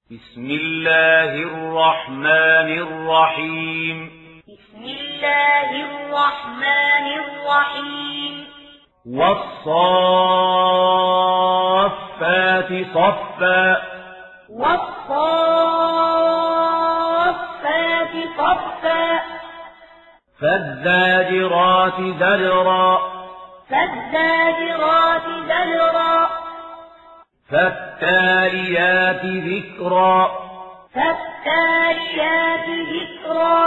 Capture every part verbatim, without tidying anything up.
بسم الله الرحمن الرحيم بسم الله الرحمن الرحيم والصافات صفا والصافات صفا فالزاجرات زجرا فالزاجرات زجرا فالتاليات ذكرا فالتاليات ذكرا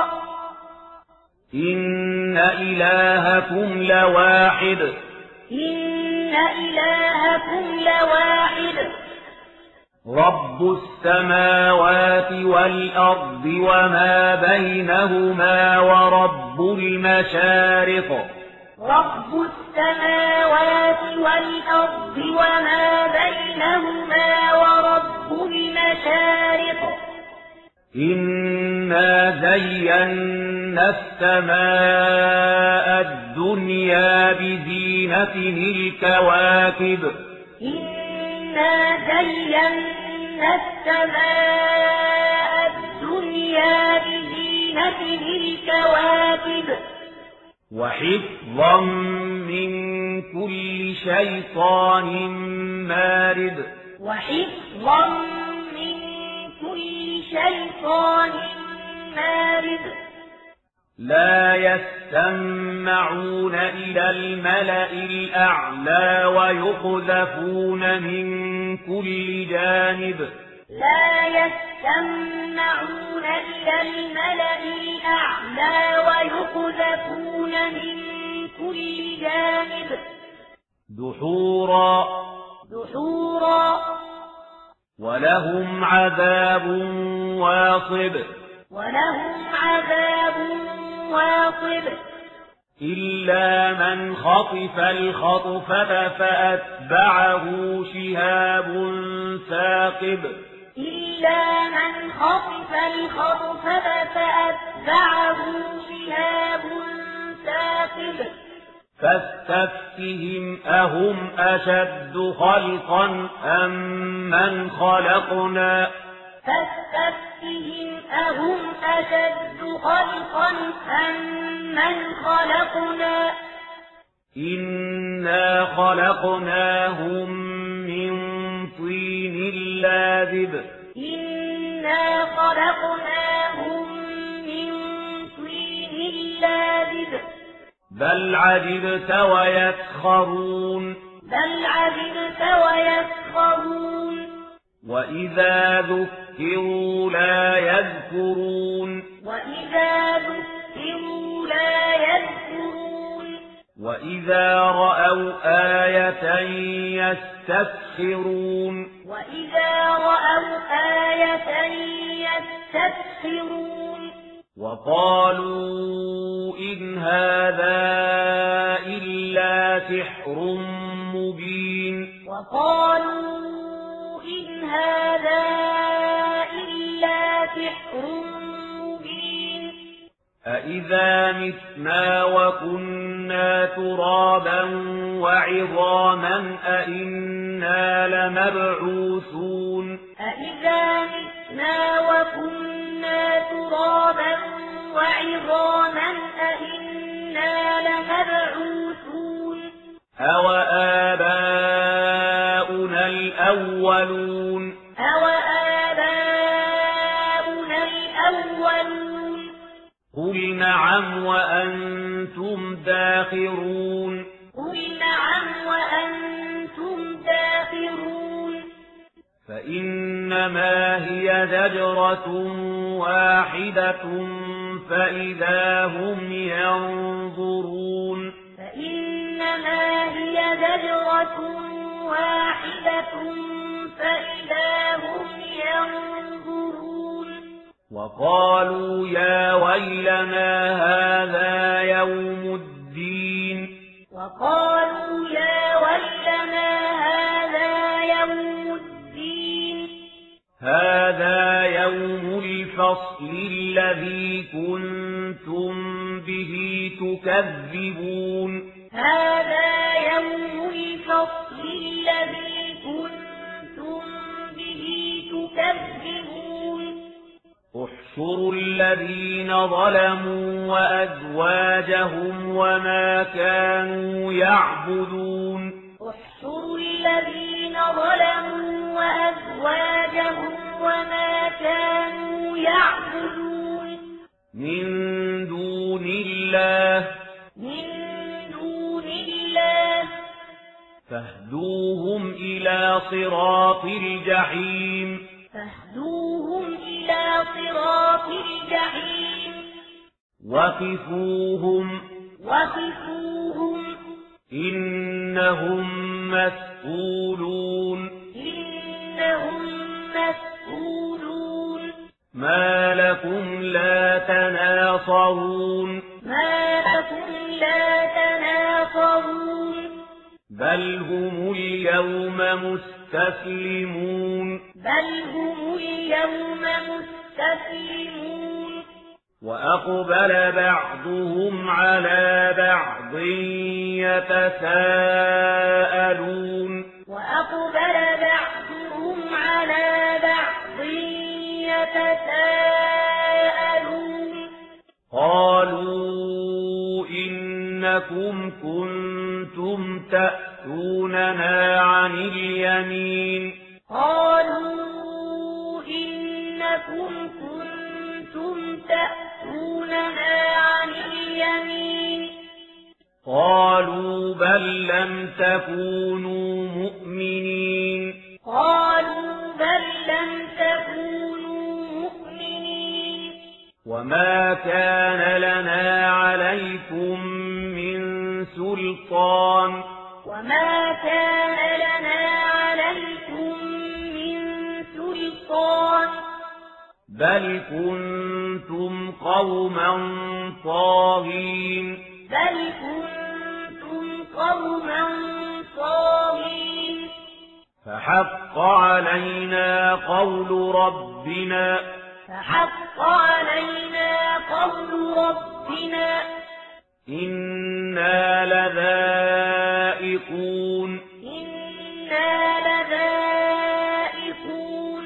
إن إلهكم لواحد إن إلهكم لواحد رب السماوات والأرض وما بينهما ورب المشارق رب السماوات والأرض وما بينهما ورب المشارق إنا زينا السماء الدنيا بزينة الكواكب إنا زينا السماء الدنيا بزينة الكواكب وحفظا من كل شيطان مارد وحفظا من كل شيطان مارد لا يستمعون إلى الملأ الأعلى ويقذفون من كل جانب لا يستمعون إلى الملأ الأعلى ويقذفون من كل جانب دحورا دحورا ولهم عذاب واصب ولهم عذاب واصب إلا من خطف الخطفة فأتبعه شهاب ثاقب إلا من خطف الخطفة فأتبعه شهاب ثاقب فاستفتهم أهم أشد خلقا أم من خلقنا فاستفتهم أهم أشد خلقا أم من خلقنا إنا خلقناهم من طين لازب إنا خلقناهم من طين لازب بل عجبت ويسخرون بل عجبت ويسخرون وإذا ذكروا لا يذكرون وإذا ذكروا لا يذكرون وإذا رأوا آية يستسخرون وإذا رأوا آية يستسخرون وقالوا إن هذا إلا سحر مبين وقالوا إن هذا إلا سحر مبين أإذا متنا وكنا ترابا وعظاما أإنا لمبعوثون أإذا متنا وكنا ترابا وعظاما أإنا لمبعوثون أوآباؤنا الأولون أوآباؤنا الأولون قل نعم وأنتم داخرون قل نعم وأنتم داخرون فإنما هي زجرة واحدة فإذا هم ينظرون فإنما هي زجرة واحدة فإذا هم ينظرون وقالوا يا ويلنا هذا يوم الدين وقالوا يا ويلنا هذا يوم الدين هذا يوم الفصل الذي كنتم به تكذبون هذا يوم الفصل الذي كنتم به تكذبون احشروا الذين ظلموا وأزواجهم وما كانوا يعبدون احشروا الذين ظلموا وأزواجهم وما كانوا يعبدون من دون الله من دون الله فاهدوهم إلى صراط الجحيم فاهدوهم إلى صراط الجحيم وقفوهم وقفوهم إنهم مسئولون إنهم مسئولون ما لكم لا تناصرون ما لكم لا تناصرون بل هم اليوم مستسلمون بل هم اليوم مستسلمون وأقبل بعضهم على بعض يتساءلون وأقبل بعضهم على بعض يتساءلون قالوا إنكم كنتم تأتوننا عن اليمين قالوا إنكم كنتم تأتوننا عن اليمين قالوا بل لم تكونوا مؤمنين قالوا بل لم تكونوا مؤمنين وما كان لنا عليكم من سلطان وما كان لنا عليكم من سلطان بل كنتم قوما طاغين بل كنتم قوما طاغين فحق علينا قول ربنا فحق علينا قول ربنا إنا لذائقون إنا لذائقون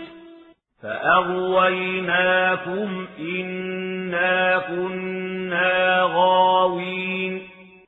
فأغويناكم إنا كنا غاوين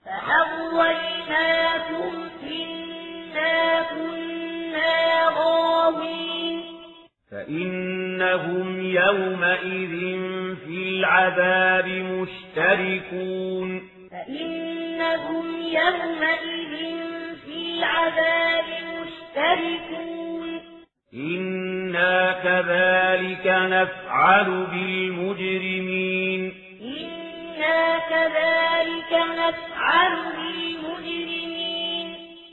فأغويناكم إنا كنا غاوين فإنهم يومئذ في العذاب مشتركون فإنهم يومئذ في العذاب مشتركون إنا كذلك نفعل بالمجرمين إنا كذلك نفعل بالمجرمين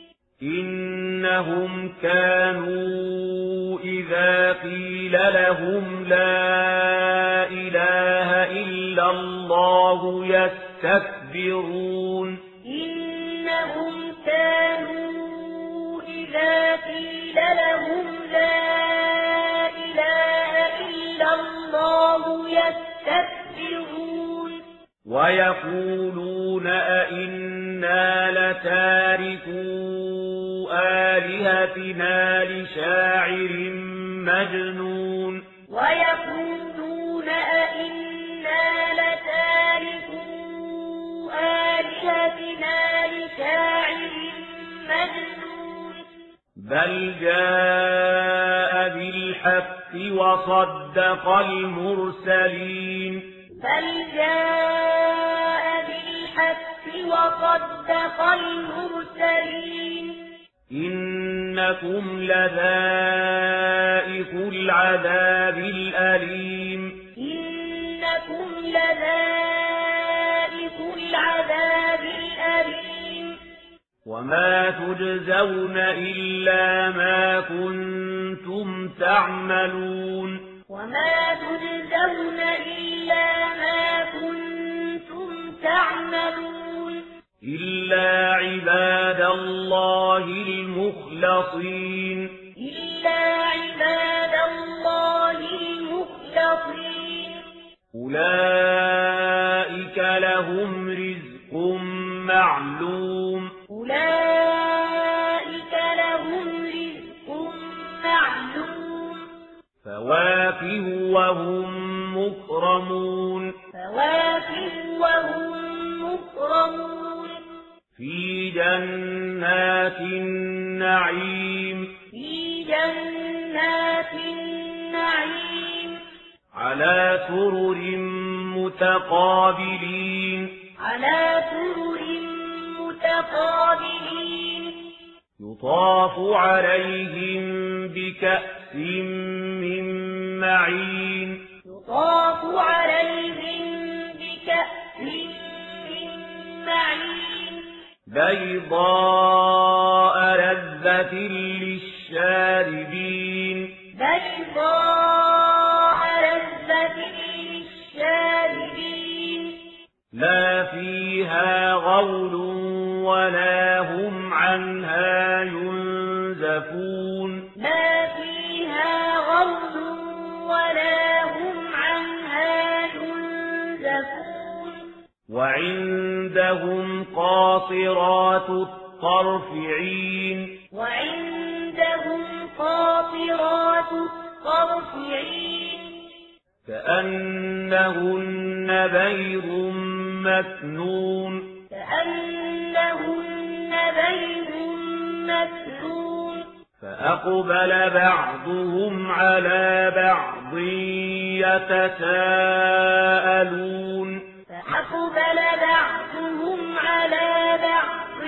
إنهم كانوا إذا قيل لهم لا إله إلا الله يستكبرون إنهم كانوا إذا قيل لهم لا إله إلا الله يستكبرون ويقولون أئنا لتاركو آلهتنا لشاعر مجنون ويقولون أئنا لتاركو آلهتنا لشاعر مجنون بل جاء بالحق وصدق المرسلين بل جاء بالحق وصدق المرسلين إنكم لذائق العذاب الأليم إنكم لذائق العذاب الأليم وما تجزون إلا ما كنتم تعملون وما تجزون إلا ما كنتم تعملون إلا عباد الله المخلصين إلا عباد الله المخلصين أولئك لهم رزق معلوم أولئك لهم رزق معلوم فواكه وهم مكرمون فواكه وهم مكرمون في جنات النعيم في جنات النعيم على سرر متقابلين على سرر متقابلين يطاف عليهم بكأس من معين يطاف عليهم بكأس من معين بيضاء لذة للشاربين بيضاء لذة للشاربين لا فيها غول ولا هم عنها ينزفون لا فيها غول ولا هم عنها ينزفون وعندهم قاصرات الطرف عين وعندهم قاصرات الطرف عين كأنهن بيض مكنون كأنهن بيض مكنون فأقبل بعضهم على بعض يتساءلون فأقبل بعضهم على بعض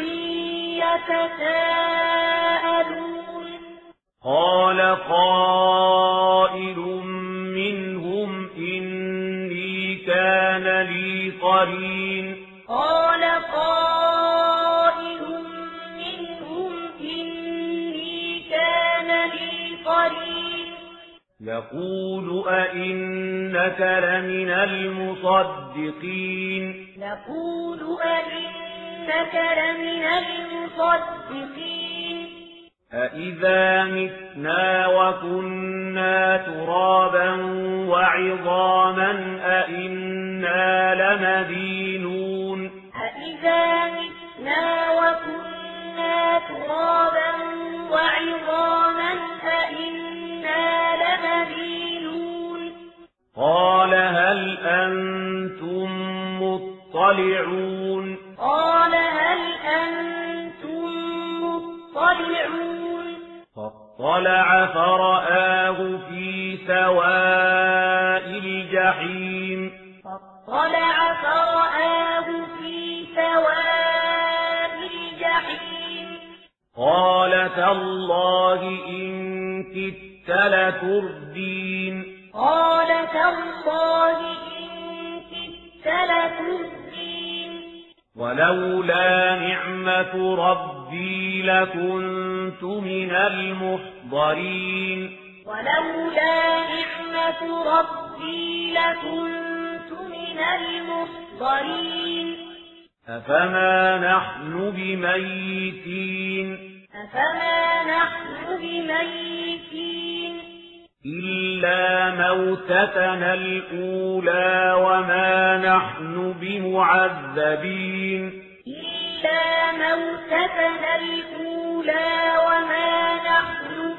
يتساءلون قال قائل منهم إني كان لي قرين قال قائل منهم إني كان لي قرين يقول أئنك لمن المصدقين يقول أئنك لمن المصدقين أإذا متنا وكنا ترابا وعظاما أئنا لمدينون أإذا متنا وكنا ترابا وعظاما أئنا لمدينون قال هل أنتم مطلعون قال هل أنتم مطلعون فاطلع فرآه في سواء الجحيم فاطلع فرآه في سواء الجحيم قال تالله إن كدت لتردين قال تالله إن كدت لتردين ولولا نعمة ربي لكنت من المحضرين ولولا نعمة ربي لكنت من المحضرين أفما نحن بميتين أفما نحن بميتين إلا موتتنا الأولى وما نحن بمعذبين إلا موتتنا الأولى وما نحن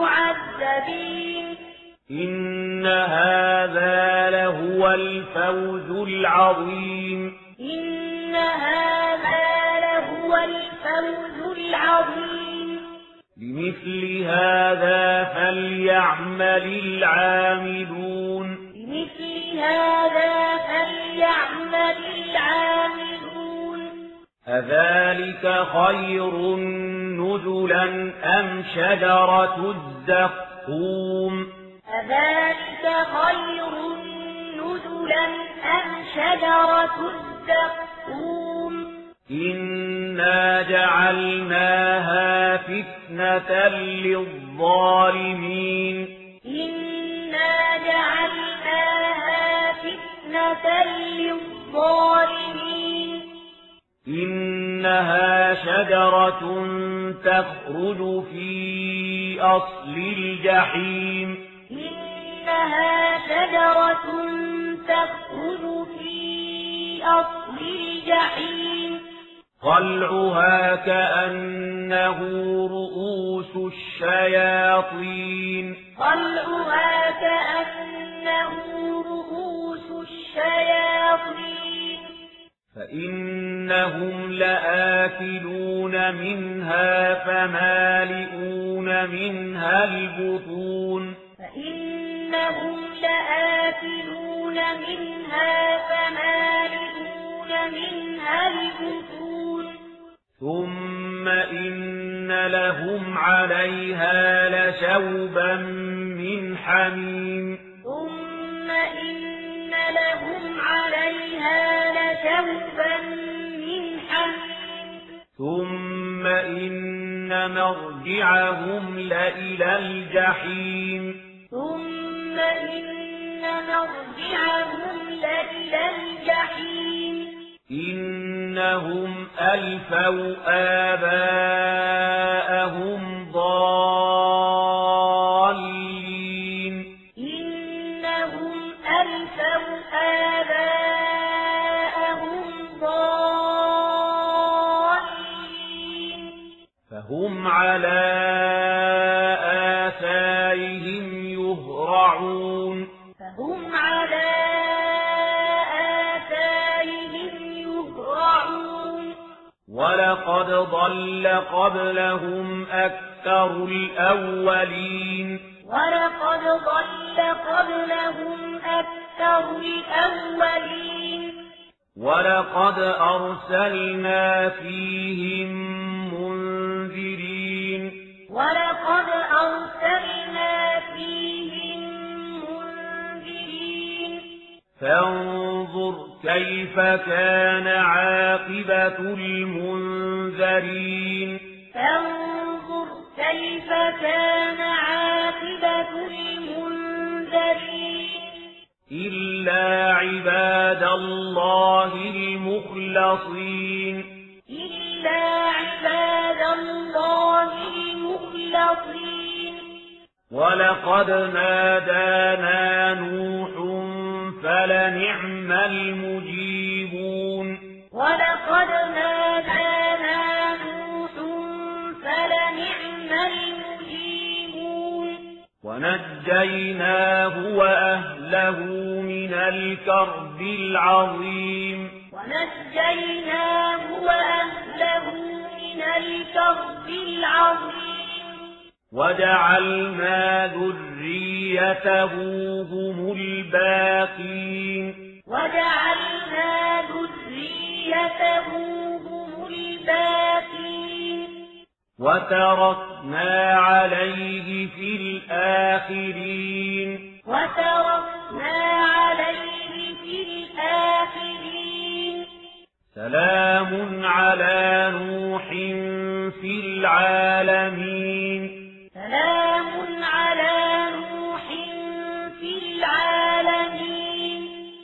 بمعذبين إن هذا لهو الفوز العظيم إن هذا لهو الفوز العظيم لمثل هذا فليعمل العاملون لمثل هذا فليعمل العاملون أذلك خير نزلا أم شجرة الزقوم أذلك خير نزلا أم شجرة الزقوم إنا جعلناها فتنة للظالمين إنا جعلناها فتنة للظالمين إنها شجرة تخرج في أصل الجحيم إنها شجرة تخرج في أصل الجحيم طلعها كأنه رؤوس الشياطين طلعها كأنه رؤوس الشياطين فإنهم لآكلون منها فمالئون منها البطون فإنهم لآكلون منها فمالئون منها البطون ثم إن لهم عليها لشوبا من حميم ثم إن لهم عليها لشوبا من حميم ثم إن مرجعهم لإلى الجحيم ثم إن مرجعهم لإلى الجحيم إنهم ألفوا آباءهم ضالين إنهم ألفوا آباءهم ضالين فهم على آثارهم يهرعون فهم على ولقد ضل قبلهم أكثر الأولين ولقد ضل قبلهم أكثر الأولين ولقد أرسلنا فيهم منذرين ولقد أرسلنا فيهم منذرين فانظر كيف كان عاقبة المنذرين فانظر كيف كان عاقبة المنذرين إلا عباد الله المخلصين إلا عباد الله المخلصين ولقد نادانا نوح فلنعم المجيبون ولقد نادانا نوح فلنعم المجيبون ونجيناه وأهله من الكرب العظيم ونجيناه وأهله من الكرب العظيم وجعلنا ذريته هم الباقين وجعلنا ذريته هم الباقين وتركنا عليه في الآخرين وتركنا عليه في الآخرين سلام على نوح في العالمين سلام على نوح في العالمين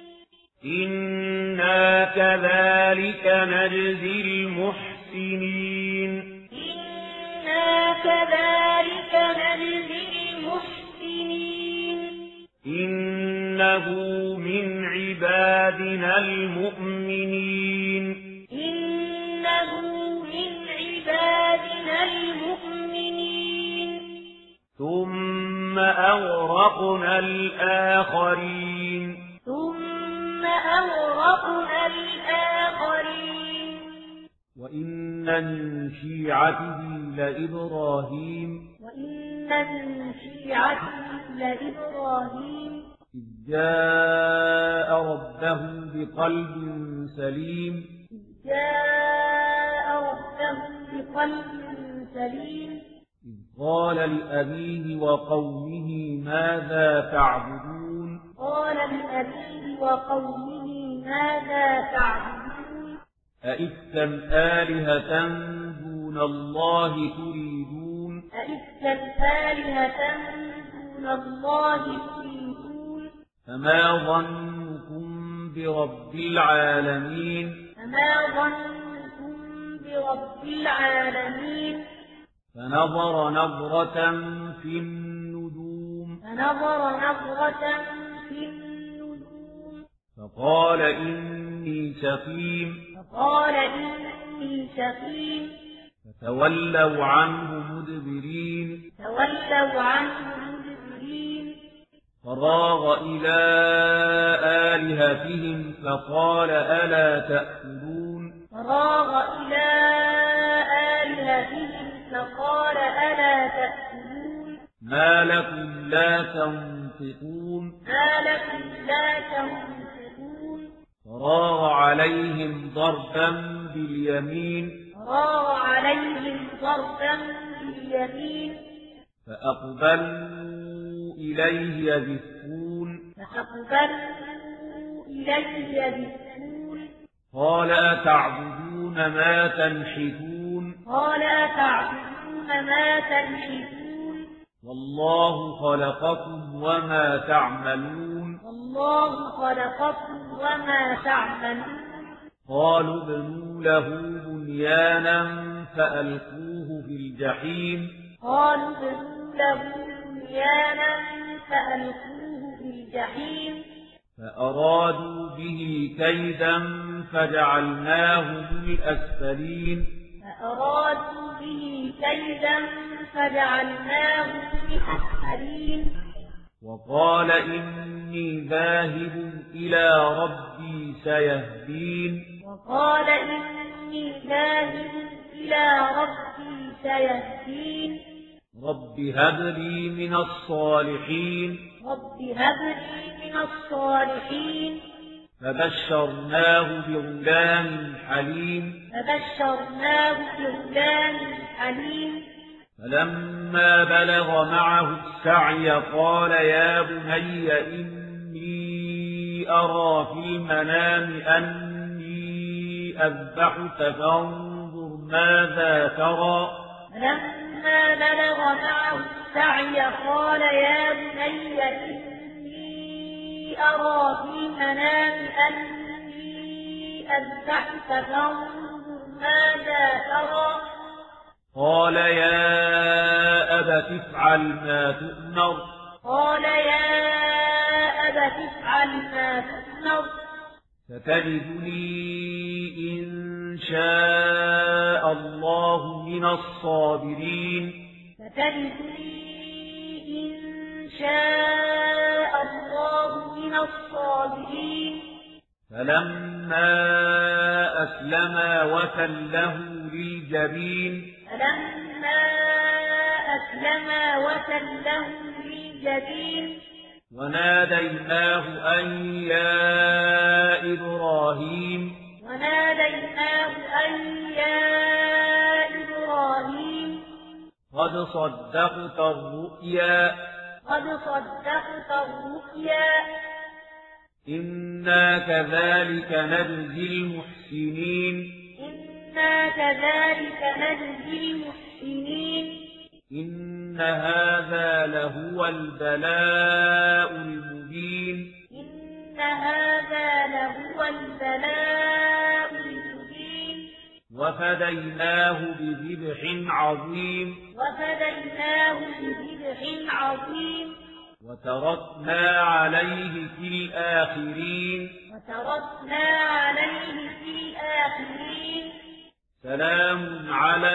إنا كذلك نجزي المحسنين إنا كذلك نجزي المحسنين إنه من عبادنا المؤمنين إنه من عبادنا المؤمنين ثم أغرقنا الآخرين ثم أغرقنا الآخرين وإن من شيعته لإبراهيم وإن من شيعته لإبراهيم إذ جاء ربه بقلب سليم إذ جاء ربه بقلب سليم إذ قال لأبيه وقومه ماذا تعبدون قال لأبيه وقومه ماذا تعبدون أئفكا آلهة دون الله تريدون أئفكا آلهة دون الله تريدون فما ظنكم برب العالمين فما ظنكم برب العالمين فنظر نظرة في النجوم فنظر نظرة في النجوم فقال إني سقيم فقال إني سقيم فتولوا عنه مدبرين تولوا عنه مدبرين فراغ إلى آلهتهم فقال ألا تأكلون فراغ إلى آلهتهم فقال ألا تأكلون ما لكم لا تنطقون ما لكم لا تنطقون فراغ عليهم ضربا باليمين فراغ عليهم ضربا باليمين فأقبلوا إليه يزفون فأقبلوا إليه يزفون قال أتعبدون ما تنحتون قال أتعبدون ما تنحتون والله خلقكم وما تعملون والله خلقكم وما تعملون قالوا ابنوا له بنيانا فألقوه في الجحيم قالوا ابنوا له بنيانا فألقوه في الجحيم فأرادوا به كيدا فجعلناهم الأسفلين فأرادوا به كيدا فجعلناهم الأسفلين وقال إني ذاهب إلى ربي سيهدين وقال إني ذاهب إلى ربي سيهدين رب هب لي من الصالحين رب هب لي من الصالحين فبشرناه بغلام حليم فبشرناه بغلام حليم فلما بلغ معه السعي قال يا بني إني أرى في المنام أني أذبحك فانظر ماذا ترى فلما بلغ معه السعي قال يا بني إني أرى في المنام أني أذبحك فانظر ماذا ترى قال يا أبت افعل ما تؤمر قال يا أبت افعل ما تؤمر ستجدني إن شاء الله من الصابرين ستجدني إن شاء الله من الصابرين فلما أسلما وتله للجبين فلما أسلما وتله للجبين وناديناه أن يا إبراهيم وناديناه أن يا إبراهيم قد صدقت الرؤيا قد صدقت الرؤيا إنا كذلك نجزي المحسنين إنا كذلك نجزي المحسنين إن هذا لهو البلاء المبين إن هذا لهو البلاء المبين وفديناه بذبح عظيم وفديناه بذبح عظيم وتركنا عليه في الآخرين وتركنا عليه في الآخرين سلام على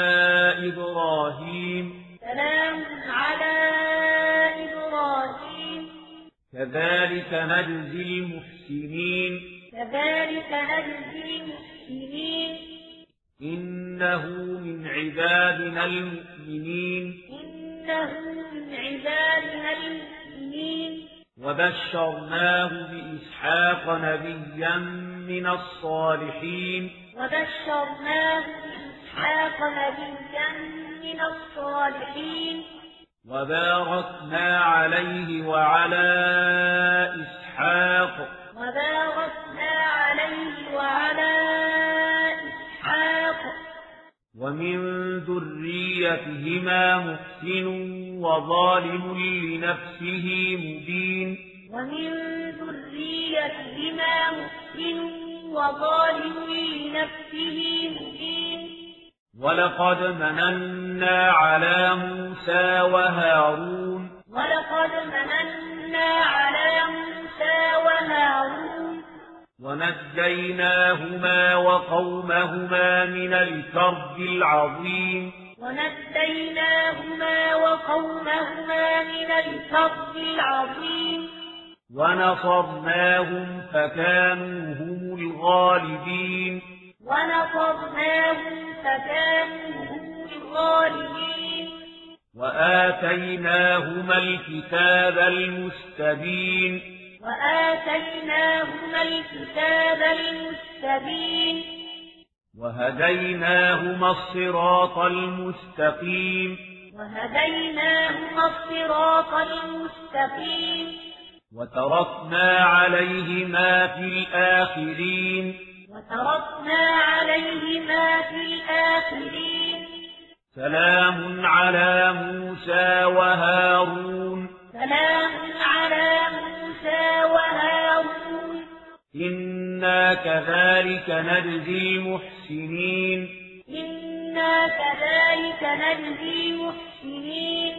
إبراهيم سلام على إبراهيم كذلك نجزي المحسنين كذلك نجزي المحسنين إنه من عبادنا المؤمنين إنه من عبادنا المؤمنين وبشرناه بإسحاق نبيا من الصالحين وبشرناه بإسحاق نبيا من الصالحين وباركنا عليه وعلى إسحاق وباركنا عليه وعلى إسحاق ومن ذريتهما محسن وظالم لنفسه مبين ومن ذريتهما محسن وظالم لنفسه مبين ولقد مننا على موسى وهارون ولقد مننا على موسى وهارون ونجيناهما وقومهما من الكرب العظيم ونجيناهما وقومهما من الكرب العظيم ونصرناهم فكانوا هم الغالبين ونصرناهم فكانوا هم الغالبين وآتيناهما الكتاب المستبين وآتيناهما الكتاب المستبين وهديناهما الصراط المستقيم وهديناهما الصراط المستقيم وتركنا عليهما في الآخرين وتركنا عليهما في الآخرين سلام على موسى وهارون سلام على موسى وهارون إنا كذلك نجزي المحسنين إنا كذلك نجزي المحسنين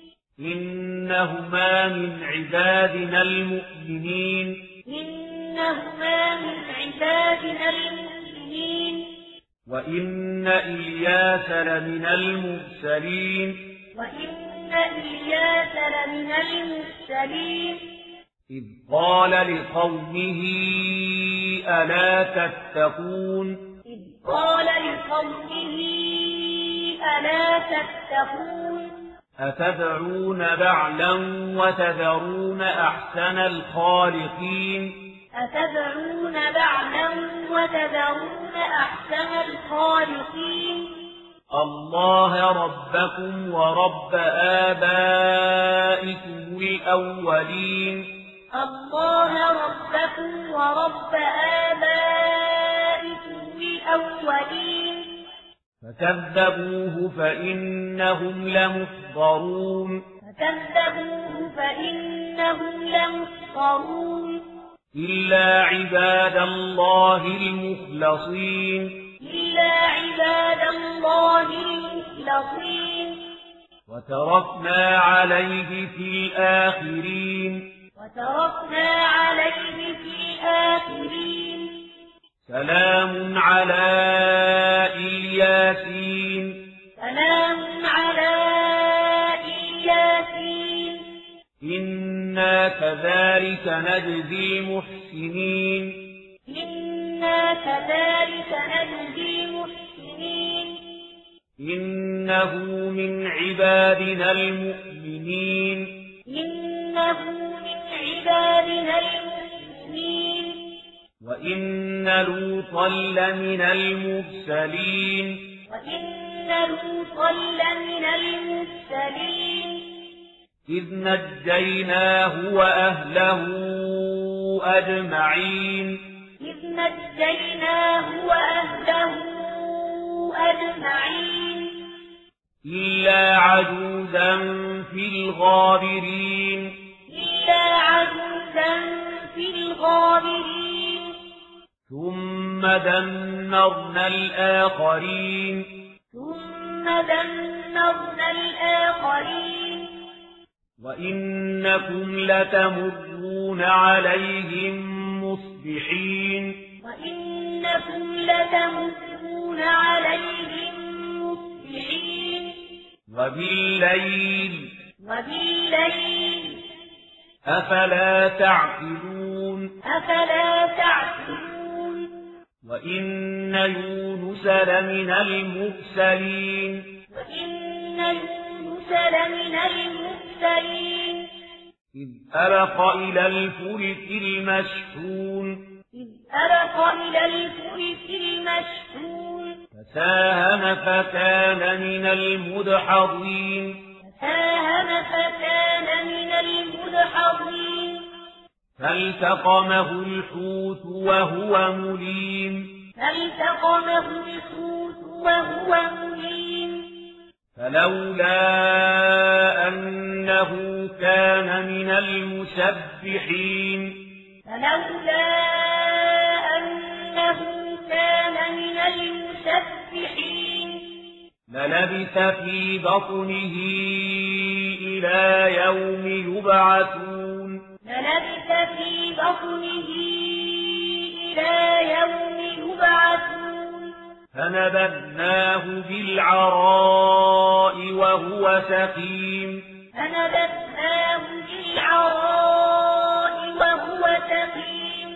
إنهما من عبادنا المؤمنين إنهما من عبادنا المؤمنين وإن إلياس لمن المرسلين وإن إلياس لمن المرسلين إذ قال لقومه ألا تتقون إذ قال لقومه ألا تتقون أتدعون بعلا وتذرون أحسن الخالقين أتدعون بعلا وتذرون أحسن الخالقين الله ربكم ورب آبائكم الأولين الله ربكم ورب آبائكم الأولين فكذبوه فإنهم لمحضرون فكذبوه فإنهم لمحضرون إلا عباد الله المخلصين إلا عباد الله المخلصين وتركنا عليه في الآخرين وتركنا عليه في الآخرين سلام على الياسين سلام على الياسين إنا كذلك نجزي المحسنين إنا كذلك نجزي المحسنين إنه من عبادنا المؤمنين إنه من عبادنا المؤمنين وإن لوطا لمن المرسلين وإن لوطا لمن المرسلين إذ نجيناه وأهله أجمعين إذ نجيناه وأهله أجمعين إلا عجوزا في الغابرين إلا عجوزا في الغابرين ثم دمرنا الآخرين ثم دمرنا الآخرين وإنكم لتمرون عليهم مصبحين وإنكم لتمرون عليهم مصبحين وبالليل وبالليل أفلا تعقلون أفلا تعقلون وإن يونس لمن المرسلين وإن يونس لمن المرسلين إذ أبق إلى الفلك المشحون إذ أبق إلى الفلك المشحون فساهم فكان من المدحضين فساهم فكان من المدحضين فالتقمه الحوت وهو مليم فالتقمه الحوت وهو مليم فلولا أنه كان من المسبحين فلولا أنه كان من المسبحين للبث في بطنه إلى يوم يبعثون للبث في بطنه إلى يوم يبعثون فنبذناه بالعراء وهو سقيم فنبذناه بالعراء وهو سقيم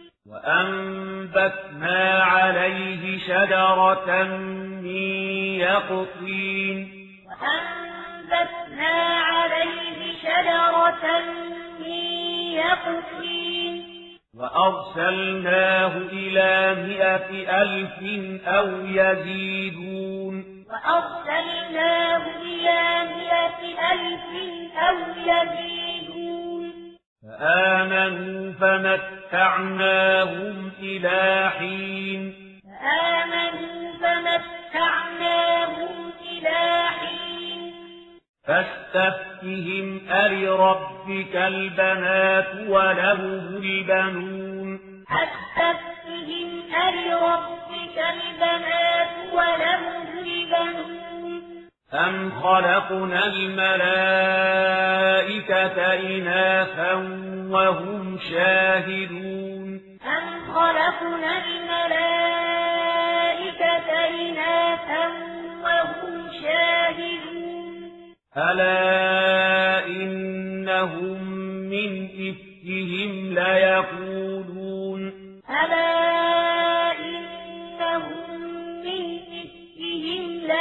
وأنبتنا عليه شجرة من يقطين وأنبتنا عليه شجرة من يقطين وأرسلناه إلى مئة ألف أو يزيدون وأرسلناه إلى مئة ألف أو يزيدون فآمنوا فمتعناهم إلى حين فآمنوا فمتعناهم إلى حين فاستفتهم ألربك البنات ولهم البنون فاستفتهم ألربك البنات ولهم البنون أم خلقنا الملائكة إناثا وهم شاهدون أم خلقنا الملائكة إناثا وهم شاهدون ألا إنهم من إفكهم ليقولون ألا إنهم من إفكهم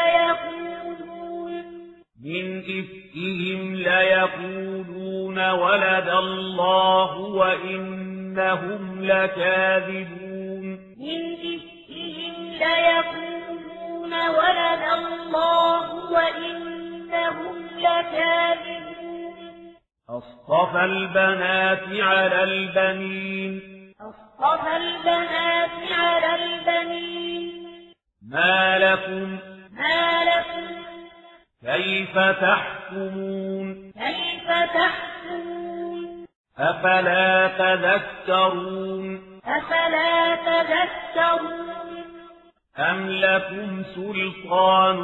ليقولون من إفكهم ليقولون ولد الله وإنهم لكاذبون من إفكهم ليقولون ولد الله وإنهم لكاذبون أصطفى البنات على البنين أصطفى البنات على البنين ما لكم ما لكم كيف تحكمون كيف تحكمون أفلا تذكرون أفلا تذكرون أم لكم سلطان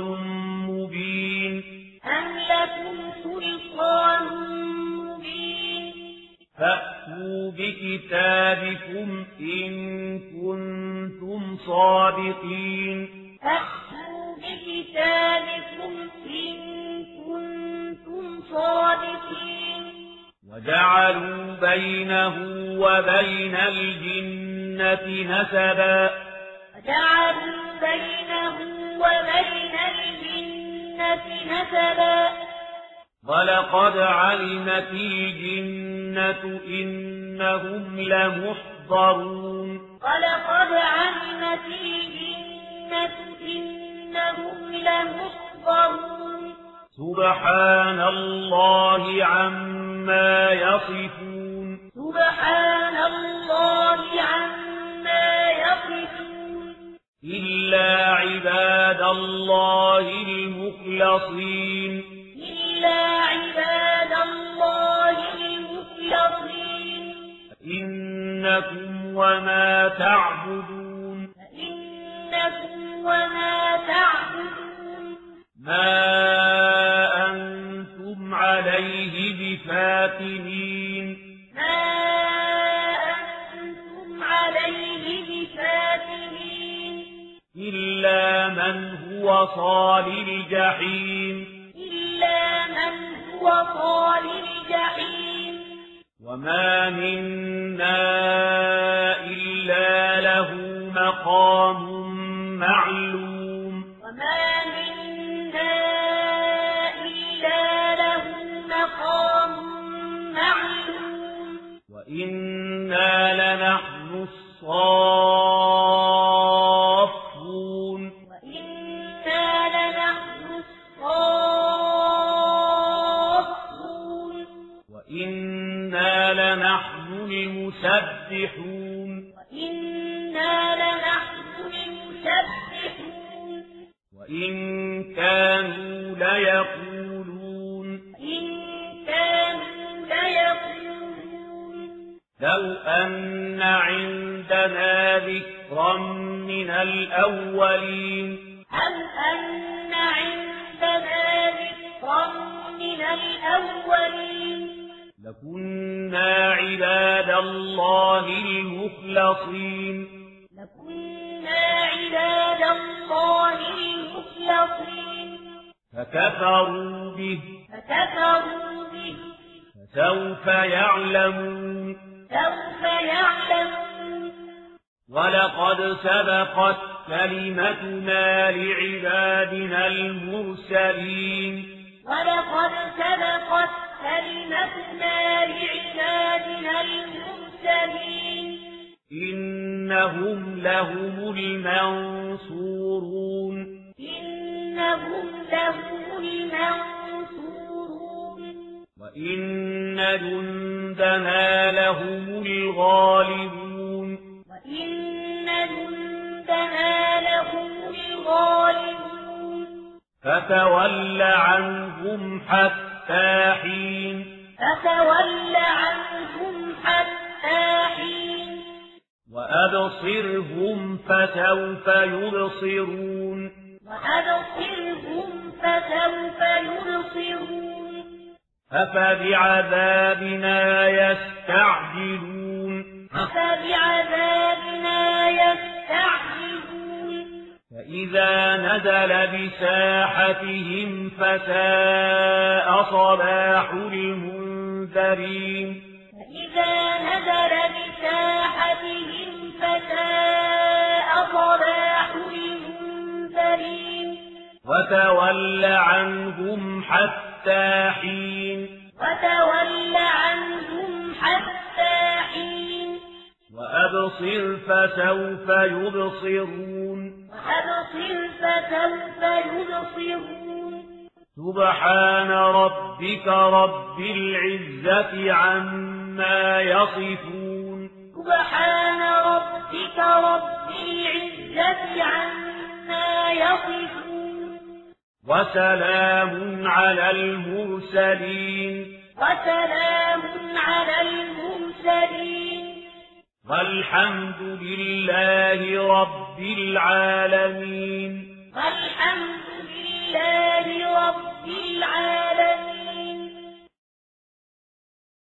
مبين أم لكم سلطان مبين فأتوا بكتابكم إن كنتم صادقين فأتوا بكتابكم إن كنتم صادقين وجعلوا بينه وبين الجنة نسبا وجعلوا بينه وبين الجنة نسبا ولقد علمت الجنة إنهم لمحضرون ولقد علمت الجنة إنهم لمحضرون سبحان الله عما يصفون سبحان الله عما يصفون إلا عباد الله المخلصين إلا عباد الله المخلصين إنكم وما تعبدون فإنكم وما تعبدون ما أنتم عليه بفاتنين ما أنتم عليه بفاتنين إلا من هو صال الجحيم إلا من هو صال الجحيم وما منا إلا له مقام معلوم وما منا إلا له مقام معلوم وإنا لنحن الصافون وإنا لنحن الصافون وإنا لنحن المسبحون وإنا لنحن المسبحون وإن كانوا ليقولون إن كانوا ليقولون لو أن عندنا ذكرا من الأولين أو أن عندنا ذكرا من الأولين لكنا عباد الله المخلصين لكنا عباد الله يصين فكفروا به فكفروا به فسوف يعلمون سوف يعلمون ولقد سبقت كلمتنا لعبادنا المرسلين ولقد سبقت كلمتنا لعبادنا المرسلين إنهم لهم المنصورون إنهم لهم المنصورون وإن جندنا لهم الغالبون وإن جندنا لهم الغالبون فتول عنهم حتى حين فتول عنهم حتى حين وأبصرهم فسوف يبصرون وأبصرهم فسوف يبصرون أفبعذابنا يستعجلون أفبعذابنا يستعجلون فإذا نزل بساحتهم فساء صباح المنذرين فإذا نزل بساحتهم فساء صباح المنذرين وتول عنهم حتى حين وتول عنهم حتى حين وأبصر فسوف يبصرون وأبصر فسوف يبصرون سبحان ربك رب العزة عما يصفون سبحان ربك رب العزة عما يصفون وسلام على المرسلين وسلام على المرسلين والحمد لله رب العالمين والحمد لله رب العالمين